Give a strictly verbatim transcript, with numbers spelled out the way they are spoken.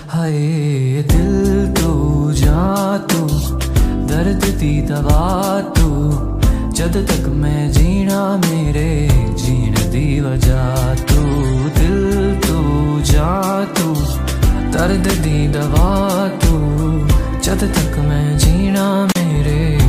हाय दिल तू जा तू दर्द दी दवा तू जद तक मैं जीना मेरे जीण दी वजह तू दिल तू जा तू दर्द दी दवा तू जद तक मैं जीना मेरे